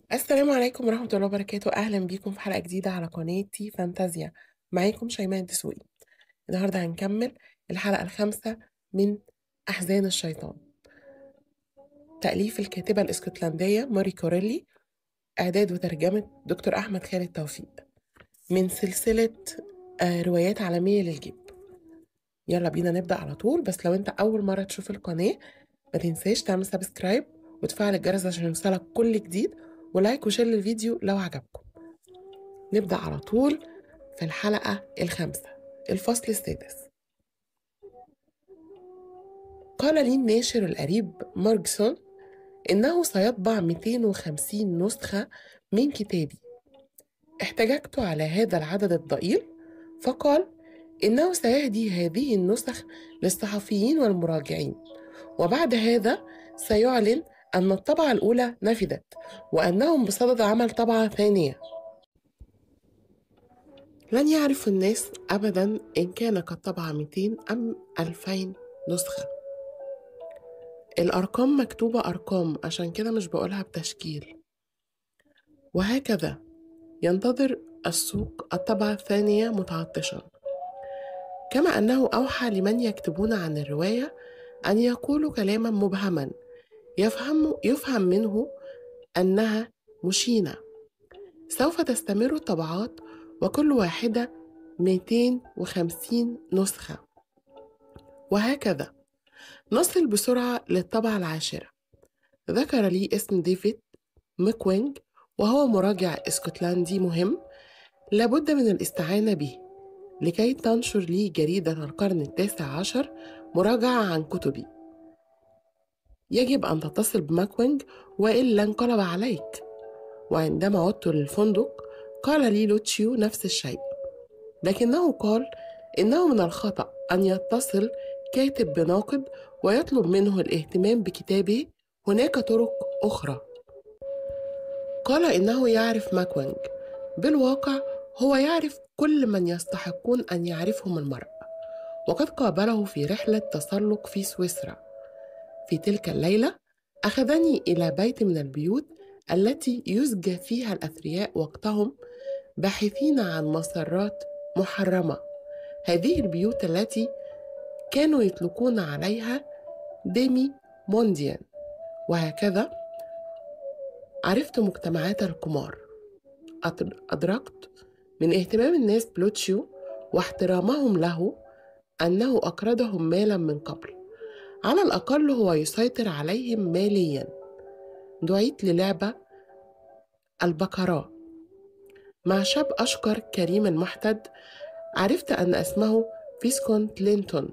السلام عليكم ورحمة الله وبركاته. أهلا بيكم في حلقة جديدة على قناتي فانتازيا. معاكم شيماء الدسوقي. النهاردة هنكمل الحلقة الخامسة من أحزان الشيطان، تأليف الكاتبة الإسكتلندية ماري كوريلي، إعداد وترجمة دكتور أحمد خالد توفيق، من سلسلة روايات عالمية للجيب. يلا بينا نبدأ على طول، بس لو أنت أول مرة تشوف القناة ما تنساش تعمل سبسكرايب وتفعل الجرس عشان يوصلك كل جديد، ولايك وشير للفيديو لو عجبكم. نبدأ على طول في الحلقة الخامسة، الفصل السادس. قال لي الناشر القريب مارجسون إنه سيطبع 250 نسخة من كتابي. احتججت على هذا العدد الضئيل، فقال إنه سيهدي هذه النسخ للصحفيين والمراجعين، وبعد هذا سيعلن أن الطبعة الأولى نفذت وأنهم بصدد عمل طبعة ثانية. لن يعرف الناس أبدا إن كان قد طبع 200 أم 2000 نسخة. الأرقام مكتوبة أرقام، عشان كده مش بقولها بتشكيل. وهكذا ينتظر السوق الطبعة الثانية متعطشا، كما أنه أوحى لمن يكتبون عن الرواية أن يقولوا كلاما مبهما يفهم منه أنها مشينة. سوف تستمر الطبعات، وكل واحدة 250 نسخة، وهكذا نصل بسرعة للطبعة العاشرة. ذكر لي اسم ديفيد ميكوينج، وهو مراجع اسكتلندي مهم لابد من الاستعانة به لكي تنشر لي جريدة القرن التاسع عشر مراجعة عن كتبي. يجب أن تتصل بماكوينج وإلا انقلب عليك. وعندما عدت للفندق قال لي لوتشيو نفس الشيء، لكنه قال إنه من الخطأ أن يتصل كاتب بناقد ويطلب منه الاهتمام بكتابه. هناك طرق أخرى. قال إنه يعرف ماكوينج. بالواقع هو يعرف كل من يستحقون أن يعرفهم المرء، وقد قابله في رحلة تسلق في سويسرا. في تلك الليلة أخذني إلى بيت من البيوت التي يزجى فيها الأثرياء وقتهم باحثين عن مسرات محرمة. هذه البيوت التي كانوا يطلقون عليها ديمي مونديان. وهكذا عرفت مجتمعات القمار. أدركت من اهتمام الناس بلوتشيو واحترامهم له أنه أقرضهم مالا من قبل، على الأقل هو يسيطر عليهم ماليا. دعيت للعبة البكراء مع شاب أشقر كريم محتد. عرفت أن اسمه فيسكونت لينتون،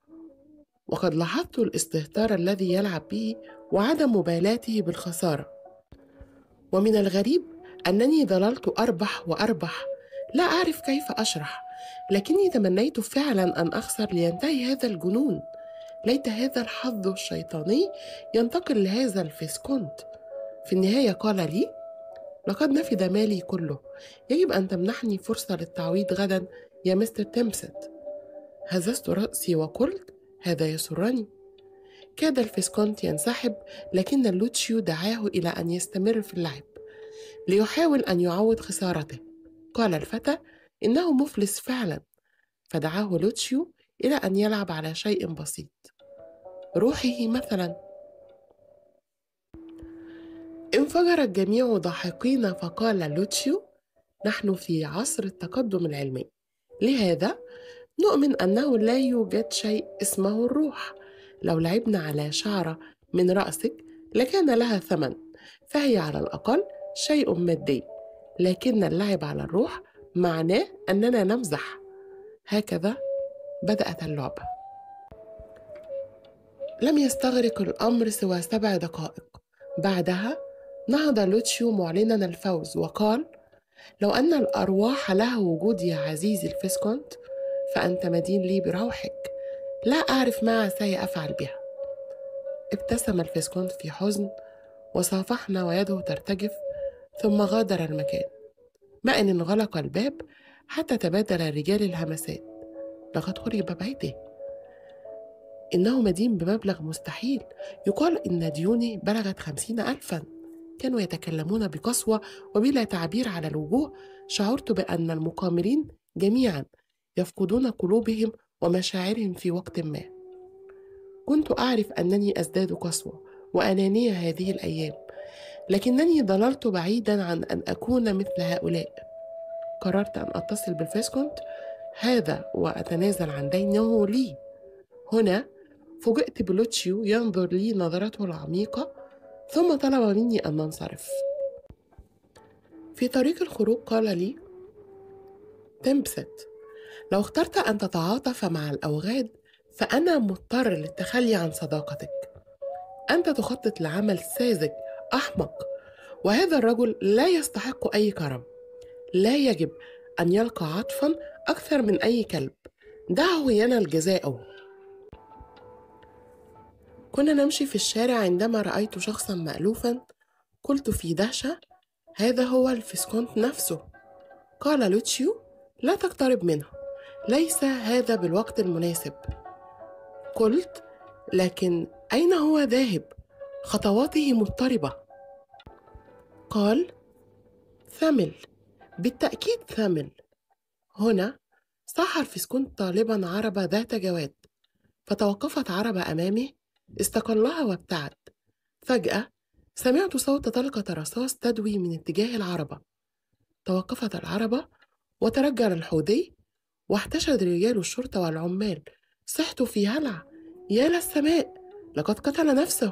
وقد لاحظت الاستهتار الذي يلعب به وعدم مبالاته بالخسارة. ومن الغريب أنني ظللت أربح وأربح، لا أعرف كيف أشرح، لكني تمنيت فعلا أن أخسر لينتهي هذا الجنون. ليت هذا الحظ الشيطاني ينتقل لهذا الفيسكونت. في النهاية قال لي: لقد نفذ مالي كله، يجب أن تمنحني فرصة للتعويض غدا يا مستر تيمست. هززت رأسي وقلت: هذا يسرني. كاد الفيسكونت ينسحب، لكن اللوتشيو دعاه إلى أن يستمر في اللعب ليحاول أن يعوض خسارته. قال الفتى إنه مفلس فعلا، فدعاه لوتشيو إلى أن يلعب على شيء بسيط، روحه مثلا. انفجر الجميع ضاحكين، فقال لوتشيو: نحن في عصر التقدم العلمي، لهذا نؤمن أنه لا يوجد شيء اسمه الروح. لو لعبنا على شعرة من رأسك لكان لها ثمن، فهي على الأقل شيء مادي، لكن اللعب على الروح معناه أننا نمزح. هكذا بدأت اللعبة. لم يستغرق الأمر سوى 7 دقائق. بعدها نهض لوتشيو معلنا الفوز وقال: لو أن الأرواح لها وجود يا عزيزي الفيسكونت، فأنت مدين لي بروحك، لا أعرف ما عساي أفعل بها. ابتسم الفيسكونت في حزن وصافحنا ويده ترتجف، ثم غادر المكان. ما إن انغلق الباب حتى تبادل الرجال الهمسات: لقد خرب بيته، إنه مدين بمبلغ مستحيل، يقال إن ديونه بلغت 50,000. كانوا يتكلمون بقسوة وبلا تعبير على الوجوه، شعرت بأن المقامرين جميعا يفقدون قلوبهم ومشاعرهم في وقت ما. كنت أعرف أنني أزداد قسوة وأنانية هذه الأيام، لكنني ضللت بعيدا عن أن أكون مثل هؤلاء. قررت أن أتصل بالفيسكونت هذا وأتنازل عن دينه لي. هنا فوجئت بلوتشيو ينظر لي نظرته العميقة، ثم طلب مني أن ننصرف. في طريق الخروج قال لي: تمبست، لو اخترت أن تتعاطف مع الأوغاد فأنا مضطر للتخلي عن صداقتك. أنت تخطط لعمل ساذج أحمق، وهذا الرجل لا يستحق أي كرم. لا يجب أن يلقى عطفا أكثر من أي كلب. دعه ينال جزاءه. كنا نمشي في الشارع عندما رأيت شخصا مألوفا. قلت في دهشة: هذا هو الفيسكونت نفسه. قال لوتشيو: لا تقترب منه، ليس هذا بالوقت المناسب. قلت: لكن أين هو ذاهب؟ خطواته مضطربة. قال: ثمل، بالتأكيد ثمل. هنا صاح الفيسكونت طالبا عربة ذات جواد، فتوقفت عربة أمامه، استقلها وابتعد. فجأة سمعت صوت طلقة رصاص تدوي من اتجاه العربة. توقفت العربة وترجل الحوثي، واحتشد رجال الشرطة والعمال. صحت في هلع: يا للسماء، لقد قتل نفسه.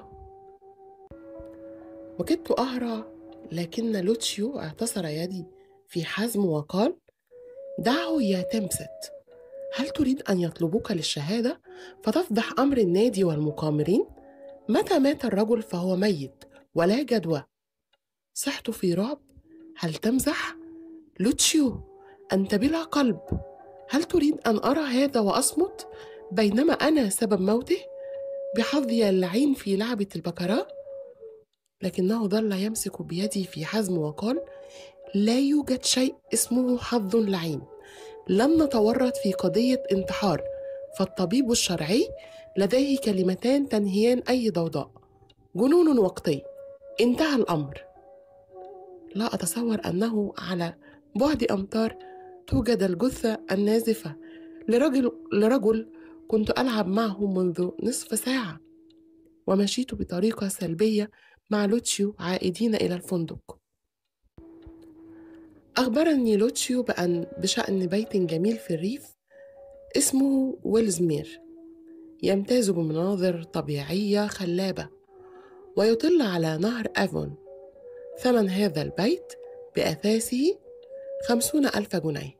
وكدت أهرع، لكن لوتشيو اعتصر يدي في حزم وقال: دعه يا تمست. هل تريد أن يطلبوك للشهادة فتفضح أمر النادي والمقامرين؟ متى مات الرجل فهو ميت ولا جدوى. صحت في رعب: هل تمزح؟ لوتشيو، أنت بلا قلب. هل تريد أن أرى هذا وأصمت بينما أنا سبب موته بحظي اللعين في لعبة البكرة؟ لكنه ظل يمسك بيدي في حزم وقال: لا يوجد شيء اسمه حظ لعين. لن نتورط في قضية انتحار، فالطبيب الشرعي لديه كلمتان تنهيان أي ضوضاء: جنون وقتي. انتهى الأمر. لا أتصور أنه على بعد أمتار توجد الجثة النازفة لرجل كنت ألعب معه منذ نصف ساعة. ومشيت بطريقة سلبية مع لوتشيو عائدين إلى الفندق. أخبرني لوتشيو بشأن بيت جميل في الريف اسمه ويلزمير، يمتاز بمناظر طبيعية خلابة ويطل على نهر أفون. ثمن هذا البيت بأثاثه 50,000 جنيه.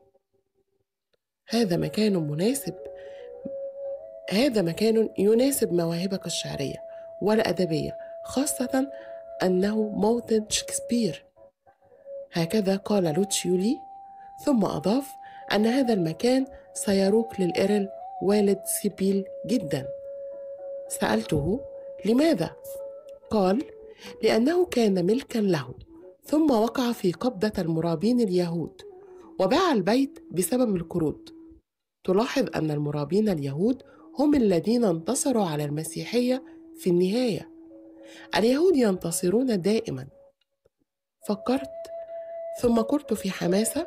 هذا مكان يناسب مواهبك الشعرية والأدبية، خاصة أنه موطن شكسبير. هكذا قال لوتشيو لي، ثم أضاف أن هذا المكان سيروق للإيرل والد سيبيل جدا. سألته: لماذا؟ قال: لأنه كان ملكا له، ثم وقع في قبضة المرابين اليهود وباع البيت بسبب القروض. تلاحظ أن المرابين اليهود هم الذين انتصروا على المسيحية في النهاية. اليهود ينتصرون دائما. فكرت، ثم قلت في حماسة: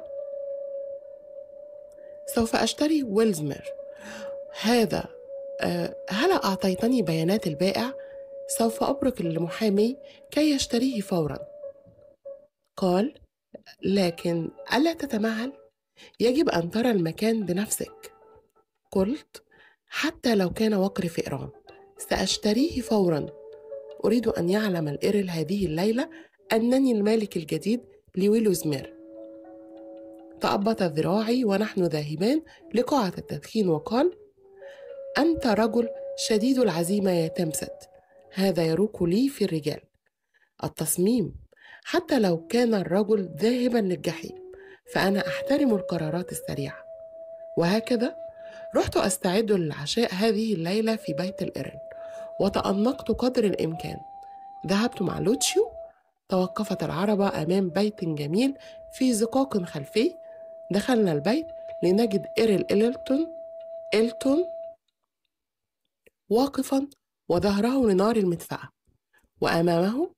سوف أشتري ويلزمير هذا. هل أعطيتني بيانات البائع؟ سوف أبرك المحامي كي يشتريه فورا. قال: لكن ألا تتمهل؟ يجب أن ترى المكان بنفسك. قلت: حتى لو كان وقر فئران سأشتريه فورا. أريد أن يعلم الإيرل هذه الليلة أنني المالك الجديد لويلزمير. تأبط ذراعي ونحن ذاهبان لقاعة التدخين وقال: أنت رجل شديد العزيمة يا تمست. هذا يروق لي في الرجال. التصميم، حتى لو كان الرجل ذاهبا للجحيم، فأنا أحترم القرارات السريعة. وهكذا رحت أستعد للعشاء هذه الليلة في بيت الإيرل، وتأنقت قدر الإمكان. ذهبت مع لوتشيو. توقفت العربة أمام بيت جميل في زقاق خلفي. دخلنا البيت لنجد إيرل إلتون واقفا وظهره لنار المدفأة، وأمامه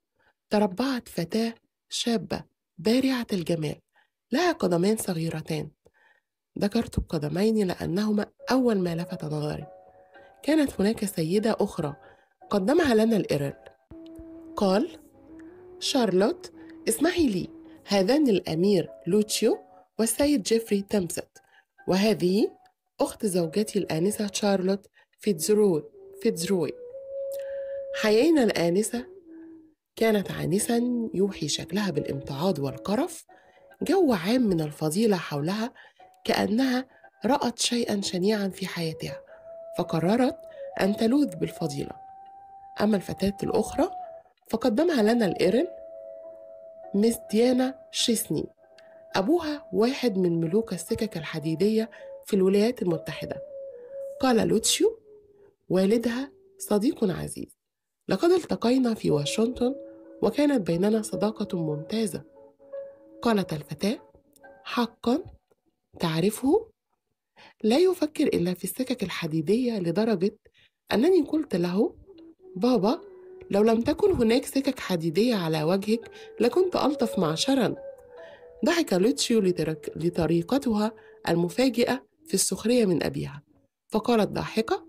تربعت فتاة شابة بارعة الجمال لها قدمان صغيرتان. ذكرت القدمين لأنهما أول ما لفت نظري. كانت هناك سيدة أخرى قدمها لنا الإيرل. قال: شارلوت، اسمحي لي، هذان الأمير لوتشيو والسيد جيفري تمست، وهذه أخت زوجتي الآنسة شارلوت فيتزروي. حيينا الآنسة كانت عانسا يوحي شكلها بالامتعاض والقرف، جو عام من الفضيلة حولها، كأنها رأت شيئا شنيعا في حياتها فقررت أن تلوذ بالفضيلة. أما الفتاة الأخرى فقدمها لنا الإيرل ميس ديانا شيسني، أبوها واحد من ملوك السكك الحديدية في الولايات المتحدة. قال لوتشيو والدها: صديق عزيز، لقد التقينا في واشنطن وكانت بيننا صداقة ممتازة. قالت الفتاة: حقا تعرفه؟ لا يفكر إلا في السكك الحديدية لدرجة أنني قلت له: بابا، لو لم تكن هناك سكك حديدية على وجهك لكنت ألطف معشرا. ضحك لوتشيو لطريقتها المفاجئة في السخرية من أبيها، فقالت ضاحكة: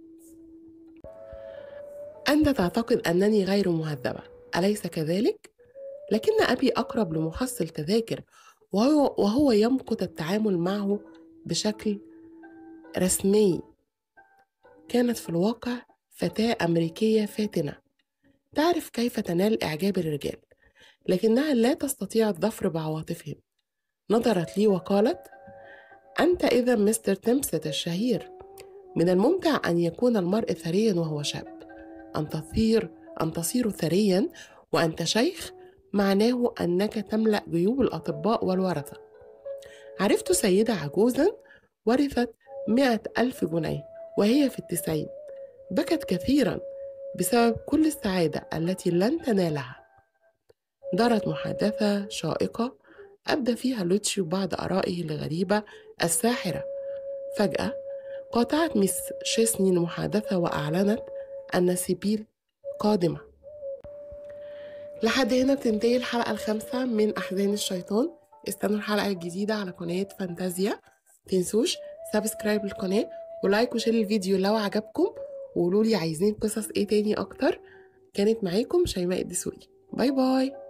أنت تعتقد أنني غير مهذبة، أليس كذلك؟ لكن أبي أقرب لمحصل تذاكر، وهو يمقت التعامل معه بشكل رسمي. كانت في الواقع فتاة أمريكية فاتنة تعرف كيف تنال إعجاب الرجال، لكنها لا تستطيع الظفر بعواطفهم. نظرت لي وقالت: أنت إذا مستر تمست الشهير. من الممتع أن يكون المرء ثريا وهو شاب. أن تصير ثريا وأنت شيخ معناه أنك تملأ جيوب الأطباء والورثة. عرفت سيدة عجوزا ورثت 100,000 جنيه وهي في 90، بكت كثيرا بسبب كل السعادة التي لن تنالها. دارت محادثة شائقة أبدى فيها لوتشيو بعض آرائه الغريبة الساحرة. فجأة قاطعت ميس شيسني المحادثة وأعلنت أن سيبيل قادمة. لحد هنا بتنتهي الحلقة الخامسة من أحزان الشيطان. استنوا الحلقة الجديدة على قناة فانتازيا. تنسوش سبسكرايب للقناة ولايك وشير الفيديو لو عجبكم، وقولولي عايزين قصص ايه تاني أكتر. كانت معاكم شيماء الدسوقي. باي باي.